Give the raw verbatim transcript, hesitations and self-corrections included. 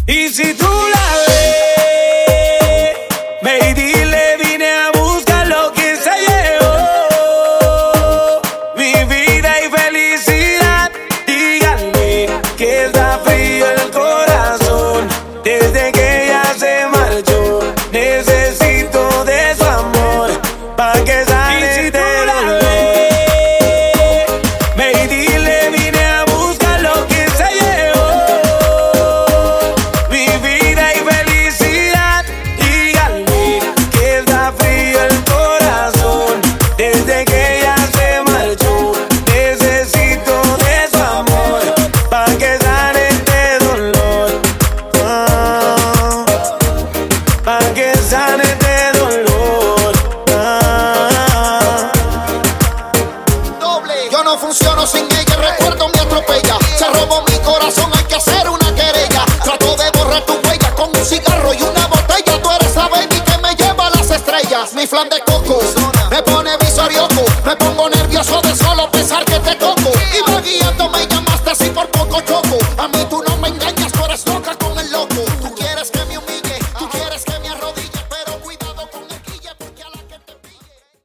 Y si tú la ves, ve y dile, vine a buscar lo que se llevó. Mi vida y felicidad, díganme que está frío el corazón. Desde que ella se marchó, necesito de su amor pa' que sane este dolor. Ve y dile, vine a buscar lo que se llevó. Mi vida y felicidad, díganme que está frío el corazón. Desde que ella se marchó, necesito de su amor pa' que sane este dolor. Ah, pa' que sane este dolor. Ah. Yo no funciono sin ella, recuerdo me atropella. Se robó mi corazón, hay que hacer una querella. Trato de borrar tu huella con un cigarro y una botella. Tú eres la baby que me lleva a las estrellas. Mi flan de coco me pone visorioco, me pongo nervioso de sol.